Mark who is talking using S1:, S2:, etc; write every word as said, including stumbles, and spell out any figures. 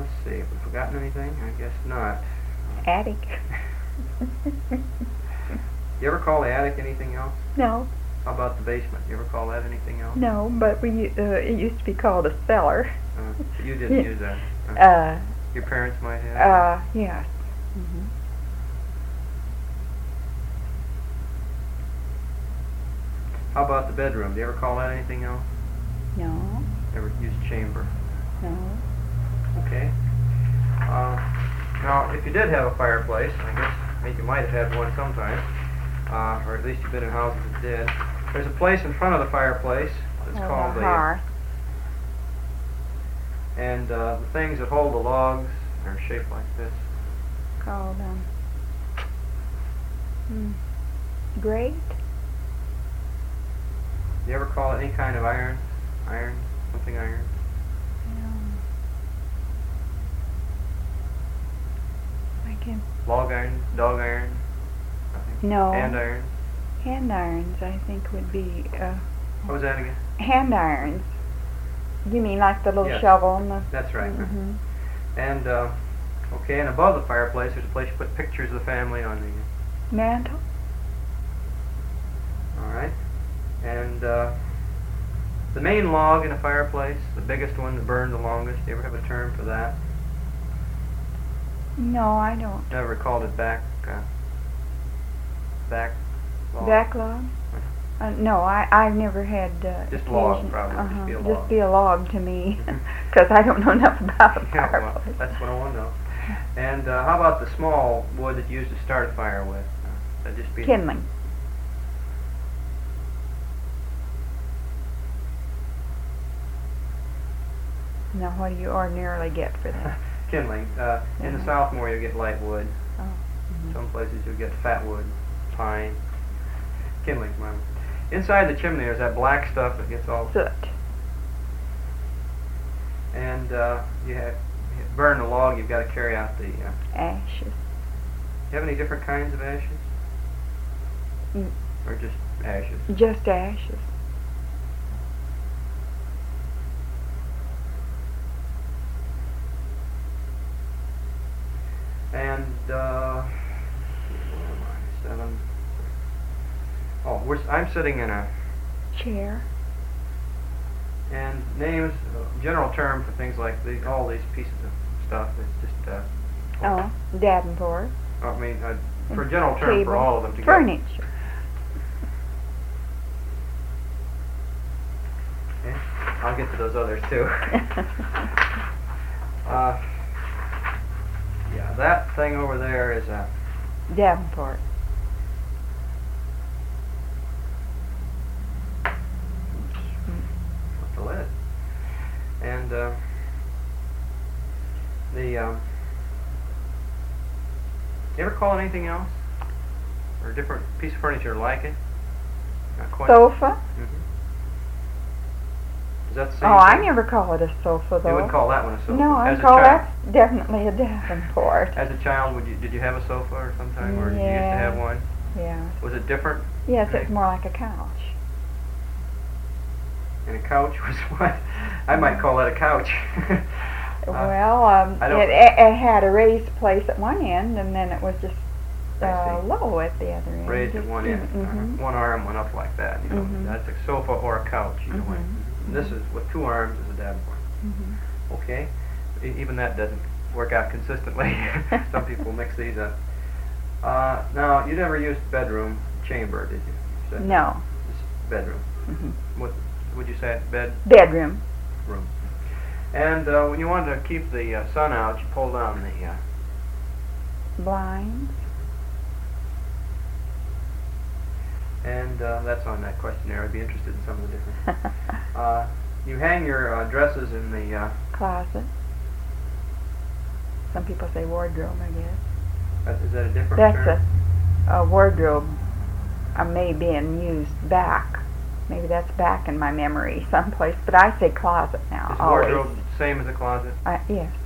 S1: let's see, have we forgotten anything? I guess not.
S2: Attic.
S1: You ever call the attic anything else?
S2: No.
S1: How about the basement? You ever call that anything else?
S2: No, but we uh, it used to be called a cellar.
S1: Uh, you didn't
S2: Yeah.
S1: use that. Uh,
S2: Uh,
S1: your parents might have.
S2: uh, yes. Mm-hmm.
S1: How about the bedroom? Do you ever call that anything else?
S2: No,
S1: Ever use chamber?
S2: no.
S1: Okay. Uh, now, if you did have a fireplace, I guess I think you might have had one sometime, uh, or at least you've been in houses that did. There's a place in front of the fireplace that's
S2: Oh,
S1: called
S2: the
S1: the,
S2: hearth.
S1: and uh, the things that hold the logs are shaped like this.
S2: Called um. Hmm. Grate.
S1: Do you ever call it any kind of iron? Iron? Something iron?
S2: No. I can.
S1: Log iron? Dog iron? I think.
S2: No.
S1: Hand iron?
S2: Hand irons, I think, would be uh.
S1: What was that again?
S2: Hand irons. You mean like the little
S1: Yes.
S2: shovel and the...
S1: That's right.
S2: Mm-hmm.
S1: And, uh, okay, and above the fireplace there's a place you put pictures of the family on the...
S2: Mantle.
S1: Alright. And, uh, the main log in a fireplace, the biggest one that burned the longest, do you ever have a term for that?
S2: No, I don't.
S1: Never called it back, uh, back log?
S2: Backlog? Uh, no, I, I've never had... Uh,
S1: Just log,
S2: occasion-
S1: probably, just
S2: Uh-huh.
S1: be a
S2: Just
S1: log.
S2: be a log to me,
S1: Mhm.
S2: because I don't know enough about a
S1: Yeah, well,
S2: fireplace.
S1: that's what I want to know. And uh, how about the small wood that you used to start a fire with? Uh, that'd just be...
S2: Kindling. Now, what do you ordinarily get for that?
S1: Kindling. Uh, in the
S2: Mhm.
S1: south more you get light wood.
S2: Oh. Mhm.
S1: Some places you'll get fat wood, pine. Kindling's mine. Inside the chimney there's that black stuff that gets all...
S2: Soot.
S1: And uh, you have you burn the log, you've got to carry out the... Uh,
S2: Ashes.
S1: you have any different kinds of ashes?
S2: Mm.
S1: Or just ashes?
S2: Just ashes.
S1: And, uh, where am I? Seven. Oh, we're, s- I'm sitting in a,
S2: Chair.
S1: and names, uh, general term for things like the, all these pieces of stuff, it's just, uh,
S2: Oh, Davenport.
S1: I mean, uh, for general term
S2: Table.
S1: for all of them together.
S2: Furniture.
S1: Okay. I'll get to those others too. uh, yeah, that thing over there is a,
S2: Davenport.
S1: the lid. And uh, the, um, you ever call it anything else? Or a different piece of furniture like it? Not quite.
S2: Sofa.
S1: Mhm. Is that the same
S2: Oh, I
S1: thing?
S2: never call it a sofa, though.
S1: You wouldn't call that one a sofa?
S2: No, I
S1: As a
S2: call
S1: child,
S2: that definitely a Davenport.
S1: As a child, would you, did you have a sofa or sometime, or did you used to
S2: Yeah.
S1: have one?
S2: Yeah.
S1: Was it different?
S2: Yes, it's more like a couch.
S1: And a couch was what? I might call that a couch. Uh,
S2: Well, um,
S1: I don't-
S2: it, it, it had a raised place at one end, and then it was just
S1: I
S2: uh,
S1: see.
S2: low at the other end.
S1: Raised at
S2: Just-
S1: one end.
S2: mhm.
S1: Uh, one arm went up like that. You know,
S2: Mhm.
S1: that's a sofa or a couch. Either way.
S2: Mhm.
S1: And this is with two arms is a Davenport.
S2: Mhm.
S1: Okay. E- even that doesn't work out consistently. Some people mix these up. Uh, now, you never used bedroom chamber, did you? You said
S2: No.
S1: just bedroom.
S2: Mhm.
S1: What would you say? Bed
S2: Bedroom.
S1: room. And uh, when you wanted to keep the uh, sun out, you pull down the. Uh,
S2: Blinds.
S1: and uh, that's on that questionnaire. I'd be interested in some of the different. Uh, you hang your uh, dresses in the. Uh,
S2: Closet. Some people say wardrobe, I guess.
S1: uh, is that a different
S2: That's
S1: term?
S2: a, a wardrobe. I may be in used back. Maybe that's back in my memory someplace, but I say closet now.
S1: Is
S2: always.
S1: wardrobe the same as a closet?
S2: Uh, yes.